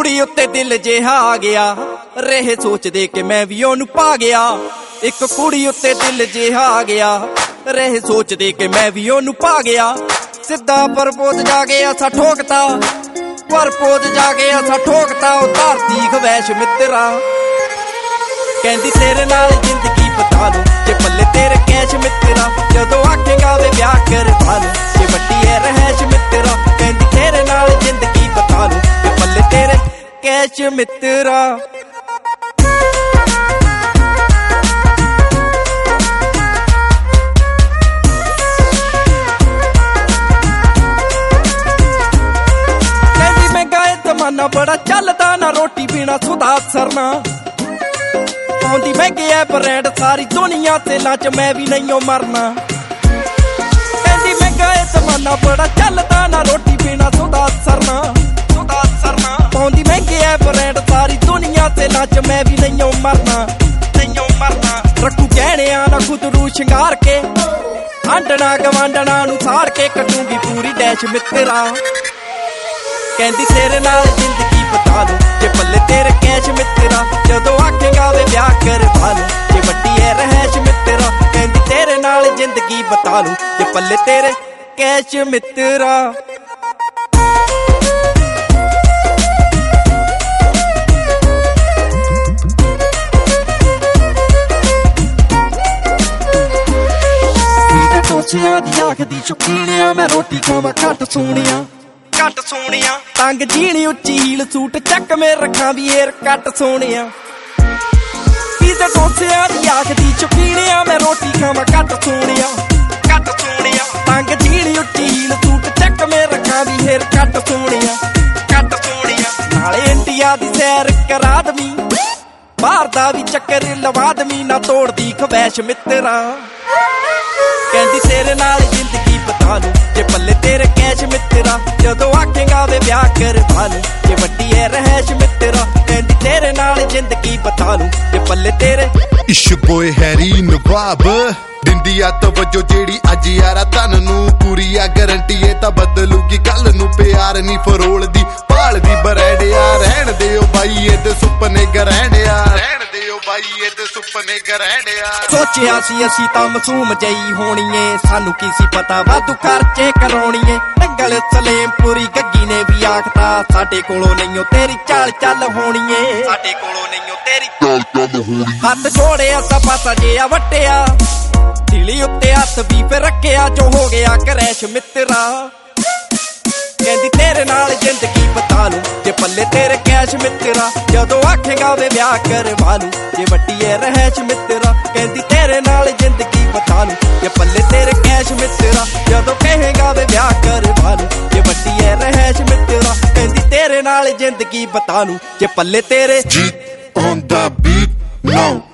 ਕੁੜੀ ਉੱਤੇ ਦਿਲ ਜਿਹਾ ਆ ਗਿਆ, ਰਹੇ ਸੋਚਦੇ ਕਿ ਮੈਂ ਵੀ ਉਹਨੂੰ ਪਾ ਗਿਆ। ਇੱਕ ਕੁੜੀ ਉੱਤੇ ਦਿਲ ਜਿਹਾ ਆ ਗਿਆ, ਰਹੇ ਸੋਚਦੇ ਕਿ ਮੈਂ ਵੀ ਉਹਨੂੰ ਪਾ ਗਿਆ। ਸਿੱਧਾ ਪਰਪੋਜ਼ ਜਾ ਕੇ ਅਸਾਂ ਠੋਕਤਾ, ਪਰਪੋਜ਼ ਜਾ ਕੇ ਅਸਾਂ ਠੋਕਤਾ। ਉਹ ਧਰਤੀ ਖਵੈਸ਼ ਮਿੱਤਰਾ, ਕਹਿੰਦੀ ਤੇਰੇ ਨਾਲ ਜ਼ਿੰਦਗੀ ਬਤਾ ਲੂੰ ਜੇ ਪੱਲੇ ਤੇਰੇ ਕੈਸ਼ ਮਿੱਤਰਾ। ਜਦੋਂ ਆਖੇਗਾ ਵੇ ਵਿਆਹ ਕਰਵਾ ਲੂੰ ਜੇ ਵੱਡੀ ਹੈ ਰਹਿਸ਼ ਮਿੱਤਰਾ। ਕਹਿੰਦੀ ਤੇਰੇ ਨਾਲ ਜ਼ਿੰਦਗੀ ਬਤਾ ਲੂੰ ਜੇ ਪੱਲੇ ਤੇਰੇ ਕੈਸ਼ ਮਿੱਤਰਾ। ਕਹਿੰਦੀ ਮਹਿੰਗਾ ਏ ਜ਼ਮਾਨਾ ਬੜਾ ਚੱਲਦਾ, ਨਾ ਰੋਟੀ ਪੀਣਾ ਸੁਦਾ ਸਰਨਾ। ਪਾਉਂਦੀ ਮਹਿੰਗੇ ਐ ਬ੍ਰੈਂਡ ਸਾਰੀ ਦੁਨੀਆ ਤੇ ਨੱਚ ਮੈਂ ਵੀ ਨਹੀਂਓ ਮਰਨਾ। ਕਹਿੰਦੀ ਮਹਿੰਗਾ ਏ ਜ਼ਮਾਨਾ ਬੜਾ ਚੱਲਦਾ, ਨਾ ਰੋਟੀ ਪੀਣਾ ਸੁਦਾ ਸਰਨਾ। ਪਾਉਂਦੀ ਮਹਿੰਗੇ ਐ ਬ੍ਰੈਂਡ ਸਾਰੀ ਦੁਨੀਆ ਤੇ ਨੱਚ ਮੈਂ ਵੀ ਨਹੀਂਓ ਮਰਨਾ। ਰੱਖੂ ਗਹਿਣਿਆਂ ਨਾ ਖੁਦ ਰੂ ਸ਼ਿੰਗਾਰ ਕੇ, ਆਂਡਣਾ ਗਵਾਂਡਣਾ ਨੂੰ ਸਾੜ ਕੇ ਕੱਟੂਗੀ ਪੂਰੀ ਡੈਸ਼ ਮਿੱਤਰਾ। ਕਹਿੰਦੀ ਤੇਰੇ ਨਾਲ ਜ਼ਿੰਦਗੀ ਬਤਾ ਲੂੰ ਜੇ ਪੱਲੇ ਤੇਰੇ ਕੈਸ਼ ਮਿੱਤਰਾ। ਜਦੋਂ ਆਖੇਗਾ ਵੇ ਵਿਆਹ ਕਰਵਾ ਲੂੰ ਜੇ ਵੱਡੀ ਹੈ ਰਹਿਸ਼ ਮਿੱਤਰਾ। ਕਹਿੰਦੀ ਤੇਰੇ ਨਾਲ ਜ਼ਿੰਦਗੀ ਬਤਾ ਲੂੰ ਜੇ ਪੱਲੇ ਤੇਰੇ ਕੈਸ਼ ਮਿੱਤਰਾ। ਟੋਸਿਆਂ ਦੀ ਆਖਦੀ ਸ਼ੌਕੀਨਿਆ, ਮੈਂ ਰੋਟੀ ਖਾਵਾਂ ਘੱਟ ਸੋਹਣਿਆ। ਤੰਗ ਜੀਣੀ ਉੱਚੀ ਹੀਲ ਸੂਟ ਚੱਕ ਮੇ ਰੱਖਾਂ ਵੀ ਏਰ ਕੱਟ ਸੋਹਣਿਆ। ਪੀਜ਼ਾ ਟੋਸਿਆਂ ਦੀ ਆਖਦੀ ਸ਼ੌਕੀਨਿਆ, ਮੈਂ ਰੋਟੀ ਖਾਵਾਂ ਘੱਟ ਸੋਹਣਿਆ। ਤੰਗ ਜੀਣੀ ਉੱਚੀ ਹੀਲ ਸੂਟ ਚੱਕ ਮੇ ਰੱਖਾਂ ਵੀ ਏਰ ਕੱਟ ਸੋਹਣਿਆ। ਨਾਲੇ ਇੰਡੀਆ ਦੀ ਸੈਰ ਕਰਾ ਦਵੀਂ, ਬਾਹਰ ਦਾ ਵੀ ਚੱਕਰ ਲਵਾ ਦਵੀਂ, ਨਾ ਤੋੜਦੀ ਖਵੈਸ਼ ਮਿੱਤਰਾ। ਕਹਿੰਦੀ ਤੇਰੇ ਨਾਲ ਜ਼ਿੰਦਗੀ ਬਤਾ ਲੂੰ ਜੇ ਪੱਲੇ ਤੇਰੇ ਕੈਸ਼ ਮਿੱਤਰਾ। ਜਦੋਂ ਆਖੇਗਾ ਵੇ ਵਿਆਹ ਕਰਵਾ ਲੂੰ ਜੇ ਵੱਡੀ ਹੈ ਰਹਿਸ਼ ਮਿੱਤਰਾ। ਕਹਿੰਦੀ ਤੇਰੇ ਨਾਲ ਜ਼ਿੰਦਗੀ ਬਤਾ ਲੂੰ ਜੇ ਪੱਲੇ ਤੇਰੇ। ਇਸ਼ਕ ਬੋਏ ਹੈਰੀ ਨਵਾਬ ਦਿੰਦੀ ਆ ਤਵੱਜੋ ਜਿਹੜੀ ਅੱਜ ਯਾਰਾ ਤਨ ਨੂੰ ਪੂਰੀ ਆ ਗਰੰਟੀ ਇਹ ਤਾਂ ਬਦਲੂਗੀ ਕੱਲ ਨੂੰ। ਪਿਆਰ ਨਹੀਂ ਫਰੋਲਦੀ ਭਾਲਦੀ ਬਰੈਂਡਿਆ, ਰਹਿਣ ਦਿਓ ਬਾਈ ਇਹਦੇ ਸੁਪਨੇ ਗਰੈਂਡਿਆ। ਸੋਚਿਆ ਸੀ ਅਸੀਂ ਤਾਂ ਮਾਸੂਮ ਜਈ ਹੋਣੀ ਏ, ਸਾਨੂੰ ਕੀ ਸੀ ਪਤਾ ਵਾਧੂ ਖਰਚੇ ਕਰਾਉਣੀ ਏ। ਨੰਗਲ ਸਲੇਮਪੁਰੀ ਗੱਗੀ ਨੇ ਵੀ ਆਖਤਾ ਸਾਡੇ ਕੋਲੋਂ ਨਹੀਂਓ ਤੇਰੀ ਚਾਲ ਚੱਲ ਹੋਣੀ ਏ। ਹੱਥ ਜੋੜਿਆ ਤਾਂ ਪਾਸਾ ਜਿਹਾ ਵੱਟਿਆ, ਢੀਲੀ ਉੱਤੇ ਹੱਥ ਵੀ ਫਿਰ ਰੱਖਿਆ ਜੋ ਹੋ ਗਿਆ ਕਰੈਸ਼ ਮਿੱਤਰਾ। ਕਹਿੰਦੀ ਤੇਰੇ ਨਾਲ ਜ਼ਿੰਦਗੀ ਬਤਾ ਲੂੰ ਜੇ ਪੱਲੇ ਤੇਰੇ ਕੈਸ਼ ਮਿੱਤਰਾ। ਜਦੋਂ ਆਖੇਗਾ ਵੇ ਵਿਆਹ ਕਰਵਾ ਲੂੰ ਜੇ ਵੱਡੀ ਹੈ ਰਹਿਸ਼ ਮਿੱਤਰਾ। ਕਹਿੰਦੀ ਤੇਰੇ ਨਾਲ ਜ਼ਿੰਦਗੀ ਬਤਾ ਲੂੰ ਜੇ ਪੱਲੇ ਤੇਰੇ ਕੈਸ਼ ਮਿੱਤਰਾ। ਜਦੋਂ ਕਹੇਗਾ ਵੇ ਵਿਆਹ ਕਰਵਾ ਲੂੰ ਜੇ ਵੱਡੀ ਹੈ ਰਹਿਸ਼ ਮਿੱਤਰਾ। ਕਹਿੰਦੀ ਤੇਰੇ ਨਾਲ ਜ਼ਿੰਦਗੀ ਬਤਾ ਲੂੰ ਜੇ ਪੱਲੇ ਤੇਰੇ। G on the beat, no